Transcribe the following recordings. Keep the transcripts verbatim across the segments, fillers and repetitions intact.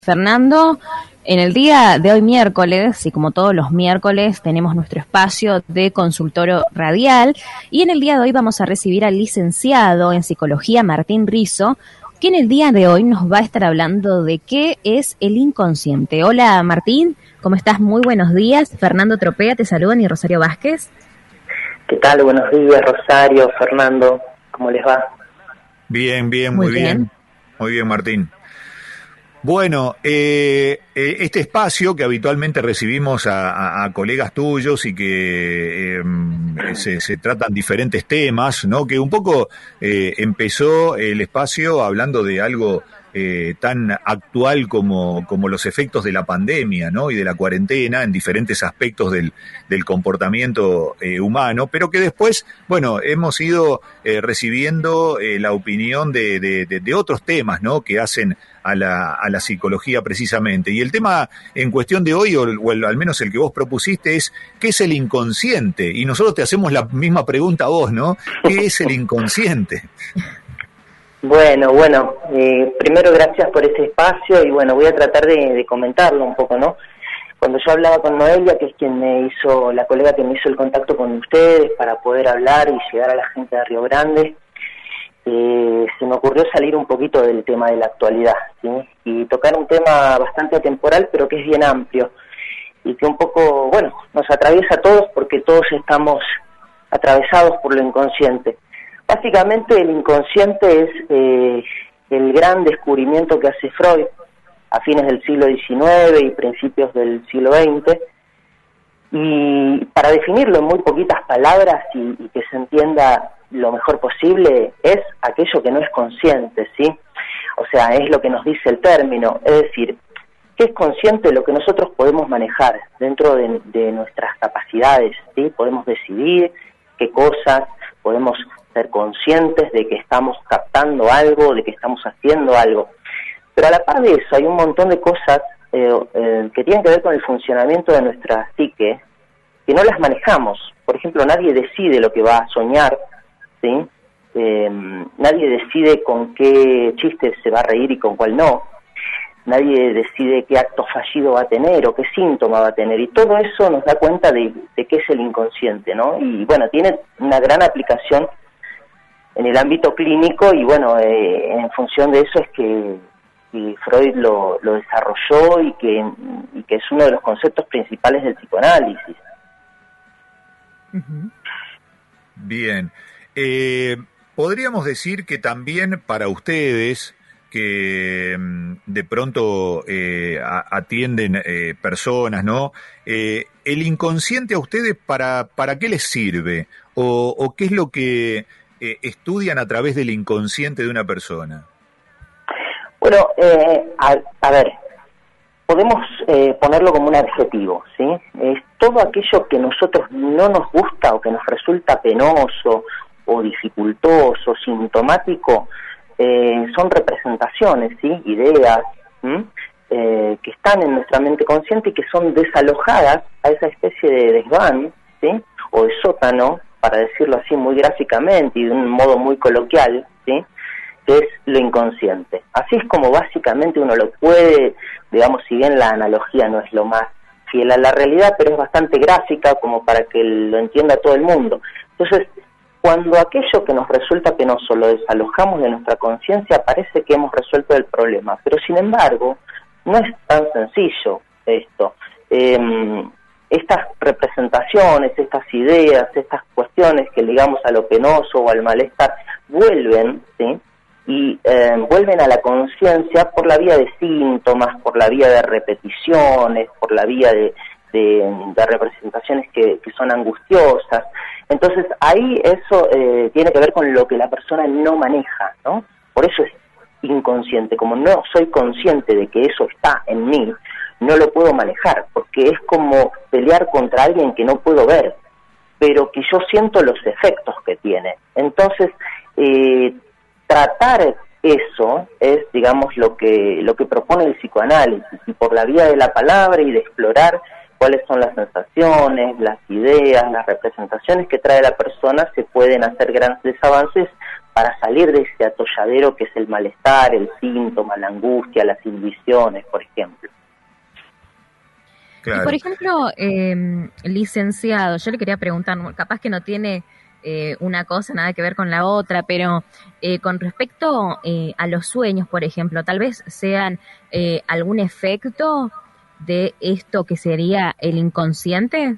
Fernando, en el día de hoy miércoles, y como todos los miércoles, tenemos nuestro espacio de consultorio radial, y en el día de hoy vamos a recibir al licenciado en psicología Martín Rizo, que en el día de hoy nos va a estar hablando de qué es el inconsciente. Hola Martín, ¿cómo estás? Muy buenos días. Fernando Tropea te saludan y Rosario Vázquez. ¿Qué tal? Buenos días, Rosario, Fernando, ¿cómo les va? Bien, bien, muy, muy bien. bien. Muy bien, Martín. Bueno, eh, eh, este espacio que habitualmente recibimos a, a, a colegas tuyos y que eh, se, se tratan diferentes temas, ¿no? Que un poco eh, empezó el espacio hablando de algo eh, tan actual como, como los efectos de la pandemia, ¿no? Y de la cuarentena en diferentes aspectos del, del comportamiento eh, humano, pero que después, bueno, hemos ido eh, recibiendo eh, la opinión de, de, de, de otros temas, ¿no? Que hacen a la, a la psicología precisamente. Y el tema en cuestión de hoy, o, o el, al menos el que vos propusiste, es ¿qué es el inconsciente? Y nosotros te hacemos la misma pregunta a vos, ¿no? ¿Qué es el inconsciente? Bueno, bueno, eh, primero gracias por este espacio y bueno, voy a tratar de, de comentarlo un poco, ¿no? Cuando yo hablaba con Noelia, que es quien me hizo, la colega que me hizo el contacto con ustedes para poder hablar y llegar a la gente de Río Grande, Eh, se me ocurrió salir un poquito del tema de la actualidad, ¿sí? Y tocar un tema bastante atemporal, pero que es bien amplio y que un poco, bueno, nos atraviesa a todos porque todos estamos atravesados por lo inconsciente. Básicamente el inconsciente es eh, el gran descubrimiento que hace Freud a fines del siglo diecinueve y principios del siglo veinte, y para definirlo en muy poquitas palabras y, y que se entienda lo mejor posible, es aquello que no es consciente, ¿sí? O sea, es lo que nos dice el término, es decir, que es consciente lo que nosotros podemos manejar dentro de, de nuestras capacidades, ¿sí? Podemos decidir qué cosas, podemos ser conscientes de que estamos captando algo, de que estamos haciendo algo. Pero a la par de eso hay un montón de cosas eh, eh, que tienen que ver con el funcionamiento de nuestra psique, que no las manejamos. Por ejemplo, nadie decide lo que va a soñar, ¿sí? Eh, nadie decide con qué chiste se va a reír y con cuál no. Nadie decide qué acto fallido va a tener o qué síntoma va a tener. Y todo eso nos da cuenta de, de qué es el inconsciente, ¿no? Y bueno, tiene una gran aplicación en el ámbito clínico y bueno, eh, en función de eso es que, que Freud lo, lo desarrolló y que, y que es uno de los conceptos principales del psicoanálisis. Bien. Eh, podríamos decir que también para ustedes que de pronto eh, atienden eh, personas, ¿no? Eh, el inconsciente a ustedes, ¿para, para qué les sirve? ¿O, o qué es lo que eh, estudian a través del inconsciente de una persona? Bueno, eh, a, a ver, podemos eh, ponerlo como un adjetivo, ¿sí? Es todo aquello que a nosotros no nos gusta o que nos resulta penoso o dificultoso, sintomático, eh, son representaciones, ¿sí? Ideas eh, que están en nuestra mente consciente y que son desalojadas a esa especie de desván, ¿sí? O de sótano, para decirlo así muy gráficamente y de un modo muy coloquial, ¿sí? Que es lo inconsciente. Así es como básicamente uno lo puede, digamos, si bien la analogía no es lo más fiel a la realidad, pero es bastante gráfica como para que lo entienda todo el mundo. Entonces, cuando aquello que nos resulta penoso lo desalojamos de nuestra conciencia, parece que hemos resuelto el problema, pero sin embargo, no es tan sencillo esto. Eh, estas representaciones, estas ideas, estas cuestiones que ligamos a lo penoso o al malestar, vuelven, ¿sí? y eh, vuelven a la conciencia por la vía de síntomas, por la vía de repeticiones, por la vía de, de, de representaciones que, que son angustiosas. Entonces ahí eso eh, tiene que ver con lo que la persona no maneja, ¿no? Por eso es inconsciente. Como no soy consciente de que eso está en mí, no lo puedo manejar, porque es como pelear contra alguien que no puedo ver, pero que yo siento los efectos que tiene. Entonces, eh, tratar eso es, digamos, lo que lo que propone el psicoanálisis, y por la vía de la palabra y de explorar cuáles son las sensaciones, las ideas, las representaciones que trae la persona, se pueden hacer grandes avances para salir de ese atolladero que es el malestar, el síntoma, la angustia, las inhibiciones, por ejemplo. Claro. Y por ejemplo, eh, licenciado, yo le quería preguntar, capaz que no tiene eh, una cosa nada que ver con la otra, pero eh, con respecto eh, a los sueños, por ejemplo, tal vez sean eh, algún efecto de esto que sería el inconsciente.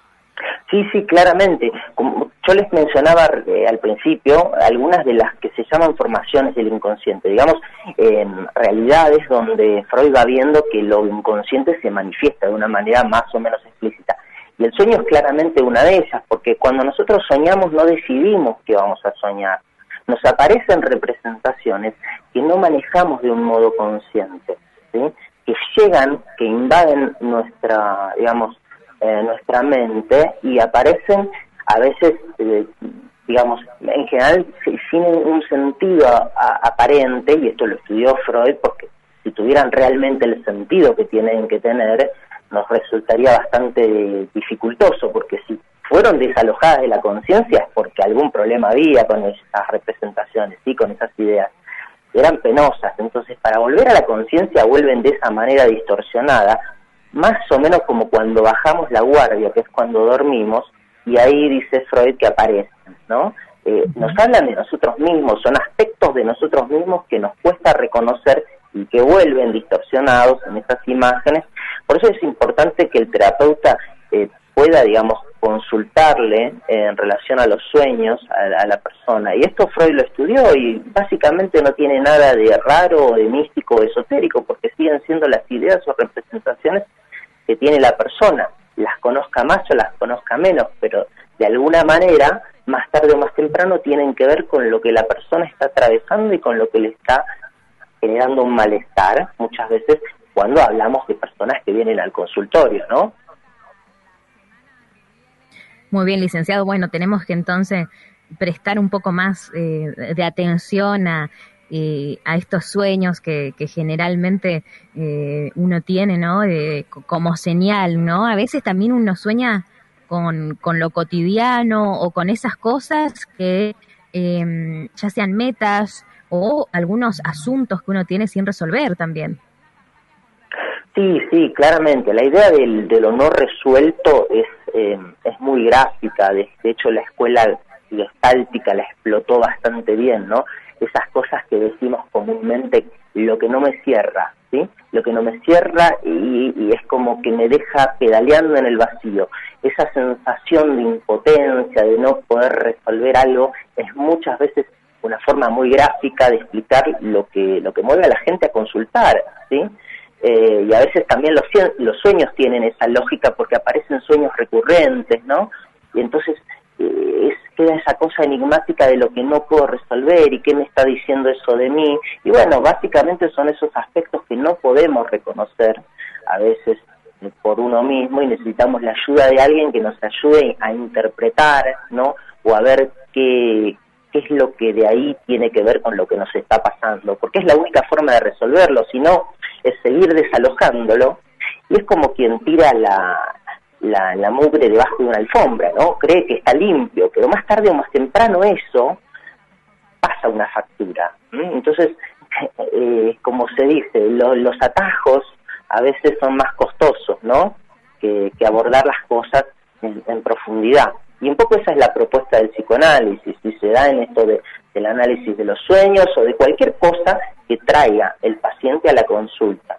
Sí, sí, claramente. Como yo les mencionaba eh, al principio, algunas de las que se llaman formaciones del inconsciente, digamos, eh, realidades donde Freud va viendo que lo inconsciente se manifiesta de una manera más o menos explícita. Y el sueño es claramente una de ellas, porque cuando nosotros soñamos no decidimos qué vamos a soñar. Nos aparecen representaciones que no manejamos de un modo consciente, ¿sí? Que llegan, que invaden nuestra, digamos, Eh, nuestra mente y aparecen a veces, eh, digamos, en general sin un sentido a, a, aparente, y esto lo estudió Freud, porque si tuvieran realmente el sentido que tienen que tener, nos resultaría bastante dificultoso, porque si fueron desalojadas de la conciencia es porque algún problema había con esas representaciones, ¿sí? Con esas ideas. Eran penosas, entonces para volver a la conciencia vuelven de esa manera distorsionada, más o menos como cuando bajamos la guardia, que es cuando dormimos, y ahí dice Freud que aparecen, ¿no? Eh, nos hablan de nosotros mismos, son aspectos de nosotros mismos que nos cuesta reconocer y que vuelven distorsionados en esas imágenes. Por eso es importante que el terapeuta eh, pueda, digamos, consultarle eh, en relación a los sueños a, a la persona. Y esto Freud lo estudió y básicamente no tiene nada de raro o de místico o esotérico, porque siguen siendo las ideas o representaciones que tiene la persona, las conozca más o las conozca menos, pero de alguna manera, más tarde o más temprano, tienen que ver con lo que la persona está atravesando y con lo que le está generando un malestar, muchas veces cuando hablamos de personas que vienen al consultorio, ¿no? Muy bien, licenciado. Bueno, tenemos que entonces prestar un poco más eh, de atención a Eh, a estos sueños que, que generalmente eh, uno tiene, ¿no? Eh, como señal, ¿no? A veces también uno sueña con, con lo cotidiano o con esas cosas que eh, ya sean metas o algunos asuntos que uno tiene sin resolver también. Sí, sí, claramente. La idea del, de lo no resuelto es, eh, es muy gráfica. De, de hecho, la escuela gestáltica la explotó bastante bien, ¿no? Esas cosas que decimos comúnmente, lo que no me cierra, ¿sí? Lo que no me cierra y, y es como que me deja pedaleando en el vacío. Esa sensación de impotencia, de no poder resolver algo, es muchas veces una forma muy gráfica de explicar lo que lo que mueve a la gente a consultar, ¿sí? Eh, y a veces también los, los sueños tienen esa lógica porque aparecen sueños recurrentes, ¿no? Y entonces eh, es queda esa cosa enigmática de lo que no puedo resolver y qué me está diciendo eso de mí. Y bueno, básicamente son esos aspectos que no podemos reconocer a veces eh, por uno mismo y necesitamos la ayuda de alguien que nos ayude a interpretar, ¿no? O a ver qué, qué es lo que de ahí tiene que ver con lo que nos está pasando, porque es la única forma de resolverlo, si no es seguir desalojándolo y es como quien tira la La, la mugre debajo de una alfombra, ¿no? Cree que está limpio, pero más tarde o más temprano eso pasa una factura. ¿Mm? Entonces, eh, como se dice, lo, los atajos a veces son más costosos, ¿no? Que, que abordar las cosas en, en profundidad. Y un poco esa es la propuesta del psicoanálisis, y se da en esto de, del análisis de los sueños o de cualquier cosa que traiga el paciente a la consulta.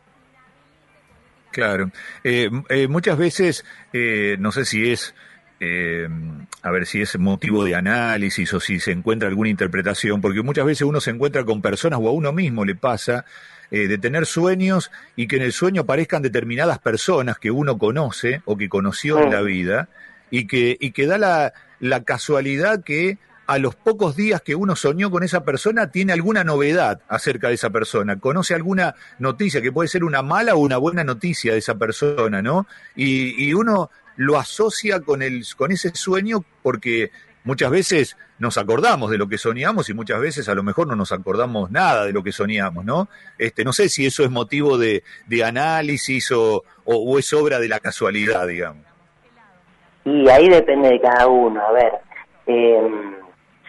Claro. Eh, eh, muchas veces, eh, no sé si es, eh, a ver si es motivo de análisis o si se encuentra alguna interpretación, porque muchas veces uno se encuentra con personas o a uno mismo le pasa eh, de tener sueños y que en el sueño aparezcan determinadas personas que uno conoce o que conoció en la vida y que, y que da la, la casualidad que a los pocos días que uno soñó con esa persona, tiene alguna novedad acerca de esa persona, conoce alguna noticia, que puede ser una mala o una buena noticia de esa persona, ¿no? Y, y uno lo asocia con, el, con ese sueño porque muchas veces nos acordamos de lo que soñamos y muchas veces a lo mejor no nos acordamos nada de lo que soñamos, ¿no? Este, no sé si eso es motivo de, de análisis o, o, o es obra de la casualidad, digamos. Y ahí depende de cada uno, a ver... Eh...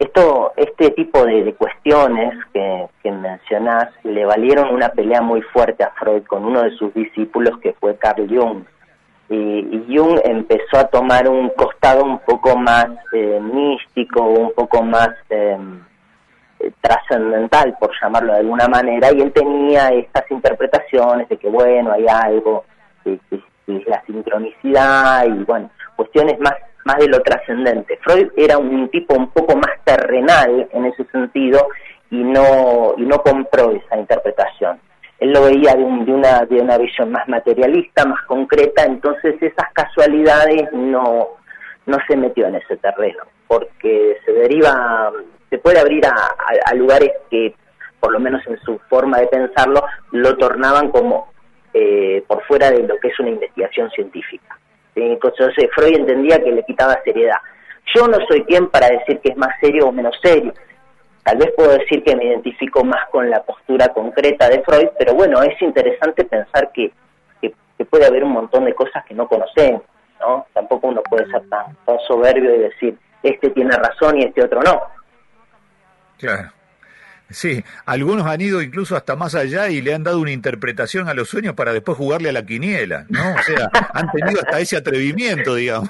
Esto, este tipo de, de cuestiones que, que mencionás le valieron una pelea muy fuerte a Freud con uno de sus discípulos, que fue Carl Jung. Y, y Jung empezó a tomar un costado un poco más eh, místico, un poco más eh, trascendental, por llamarlo de alguna manera, y él tenía estas interpretaciones de que, bueno, hay algo, que, que, que es la sincronicidad y, bueno, cuestiones más más de lo trascendente. Freud era un tipo un poco más terrenal en ese sentido y no y no compró esa interpretación. Él lo veía de, un, de una de una visión más materialista, más concreta, entonces esas casualidades no no se metió en ese terreno, porque se deriva, se puede abrir a, a, a lugares que, por lo menos en su forma de pensarlo, lo tornaban como eh, por fuera de lo que es una investigación científica. Entonces Freud entendía que le quitaba seriedad. Yo no soy quien para decir que es más serio o menos serio. Tal vez puedo decir que me identifico más con la postura concreta de Freud, pero bueno, es interesante pensar que, que, que puede haber un montón de cosas que no conocemos, ¿no? Tampoco uno puede ser tan, tan soberbio y decir, este tiene razón y este otro no. Claro. Sí, algunos han ido incluso hasta más allá y le han dado una interpretación a los sueños para después jugarle a la quiniela, ¿no? O sea, han tenido hasta ese atrevimiento, digamos.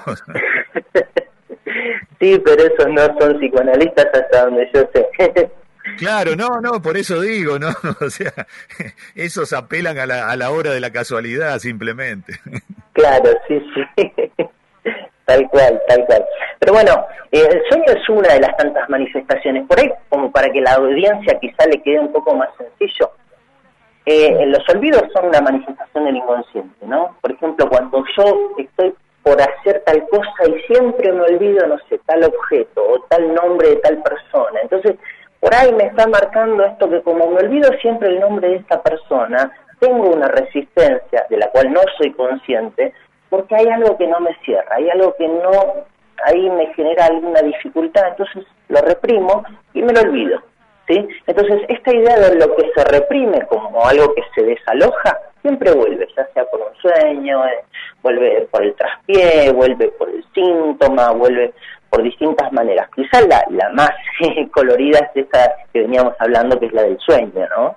Sí, pero esos no son psicoanalistas hasta donde yo sé. Claro, no, no, por eso digo, ¿no? O sea, esos apelan a la, a la hora de la casualidad, simplemente. Claro, sí, sí. Tal cual, tal cual. Pero bueno, eh, el sueño es una de las tantas manifestaciones. Por ahí, como para que la audiencia quizá le quede un poco más sencillo, eh, los olvidos son una manifestación del inconsciente, ¿no? Por ejemplo, cuando yo estoy por hacer tal cosa y siempre me olvido, no sé, tal objeto o tal nombre de tal persona. Entonces, por ahí me está marcando esto que como me olvido siempre el nombre de esta persona, tengo una resistencia de la cual no soy consciente, porque hay algo que no me cierra, hay algo que no, ahí me genera alguna dificultad, entonces lo reprimo y me lo olvido, ¿sí? Entonces esta idea de lo que se reprime como algo que se desaloja, siempre vuelve, ya sea por un sueño, eh, vuelve por el traspié, vuelve por el síntoma, vuelve por distintas maneras. Quizás la, la más colorida es esa que veníamos hablando, que es la del sueño, ¿no?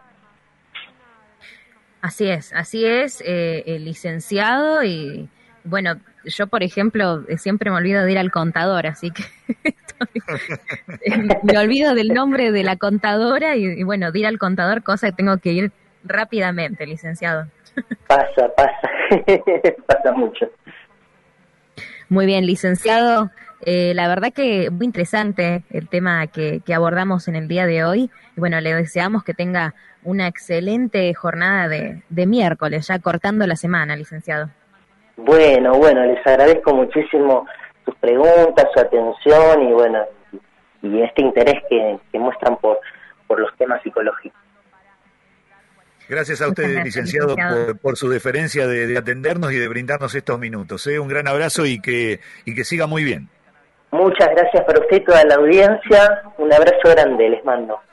Así es, así es, eh, el licenciado y... Bueno, yo, por ejemplo, siempre me olvido de ir al contador, así que estoy, me olvido del nombre de la contadora y, y, bueno, de ir al contador, cosa que tengo que ir rápidamente, licenciado. Pasa, pasa, pasa mucho. Muy bien, licenciado. Eh, la verdad que muy interesante el tema que, que abordamos en el día de hoy. Y bueno, le deseamos que tenga una excelente jornada de, de miércoles, ya cortando la semana, licenciado. Bueno, bueno, les agradezco muchísimo sus preguntas, su atención y bueno, y este interés que, que muestran por, por los temas psicológicos. Gracias a usted, licenciado, por, por su deferencia de, de atendernos y de brindarnos estos minutos. ¿eh? Un gran abrazo y que, y que siga muy bien. Muchas gracias para usted y toda la audiencia. Un abrazo grande les mando.